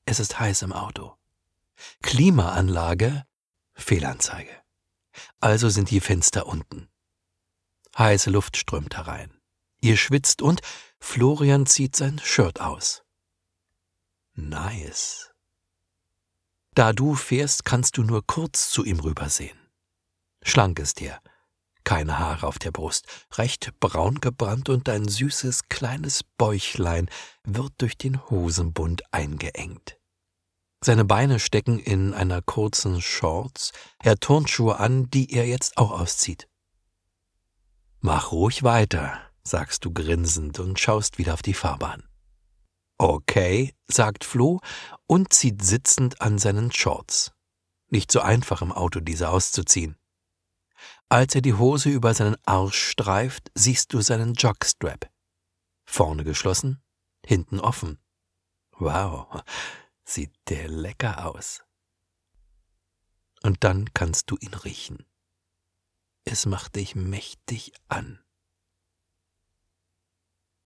es ist heiß im Auto. Klimaanlage, Fehlanzeige. Also sind die Fenster unten. Heiße Luft strömt herein. Ihr schwitzt und Florian zieht sein Shirt aus. Nice. Da du fährst, kannst du nur kurz zu ihm rübersehen. Schlank ist er, keine Haare auf der Brust, recht braun gebrannt und ein süßes kleines Bäuchlein wird durch den Hosenbund eingeengt. Seine Beine stecken in einer kurzen Shorts, er hat Turnschuhe an, die er jetzt auch auszieht. »Mach ruhig weiter«, sagst du grinsend und schaust wieder auf die Fahrbahn. »Okay«, sagt Flo und zieht sitzend an seinen Shorts. Nicht so einfach im Auto, diese auszuziehen. Als er die Hose über seinen Arsch streift, siehst du seinen Jockstrap. Vorne geschlossen, hinten offen. Wow, sieht der lecker aus. Und dann kannst du ihn riechen. Es macht dich mächtig an.